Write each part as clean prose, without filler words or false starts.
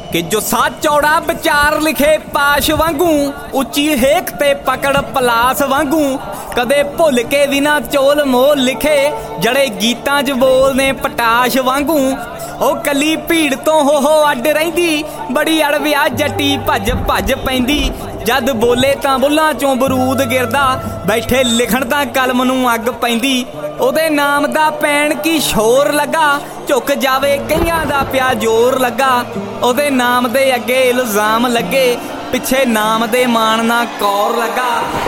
कि जो सा चौड़ा विचार लिखे पाश वांगू, उची हेक ते पकड़ पलास वांगू। कदे भुल के भी ना चोल मोल लिखे, जड़े गीतां च बोलने पटाश वांगू। ओ कली भीड़ तो हो अड रहिंदी, बड़ी अड़विया जट्टी भज भज पैंदी। जद बोले तां बुल्लां चों बरूद गिरदा, बैठे लिखण तां कलम नूं अग पैंदी। ओदे नाम दा पैण की शोर लगा, झुक जावे कईयां दा पिया जोर लगा। ओदे नाम दे अगे इल्जाम लगे, पिछे नाम दे मान ना कौर लगा।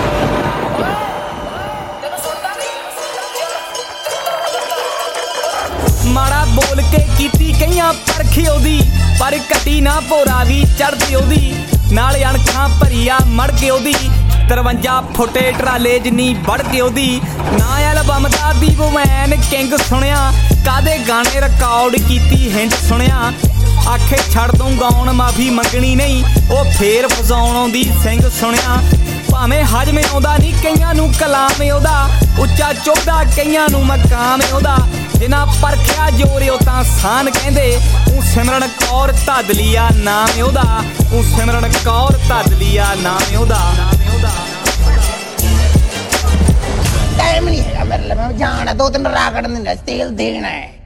माड़ा बोल के कीती कईयां परखी ओदी, पर कटी ना भोरा भी चढ़दी ओदी। नाल अणखां भरिया मड़ के ओदी, 53 फुटे ट्राले जिन्नी बढ़ के ओदी। ना एल्बम दा दीपमैन किंग सुनिया, कादे गाने रिकॉर्ड कीती हिंट सुनिया। आखे छड़ दूं गाउण माफी मंगनी नहीं, ओ फेर फसाउण आउंदी सिंह सुनिया। भावें हजमे आउंदा नहीं कईयां नूं कलाम ओदा, उच्चा चुभदा कईयां नूं मकाम ओदा। जिन्हां परखिया जोरे ओ तां सान कहंदे, ऊ सिमरन कौर धादलिया नाम ओदा। ऊ सिमरन कौर धादलिया नाम ओदा। टाइम नहीं है मेरे लिए, मैं जाना 2-3 रागड़ तेल देना है।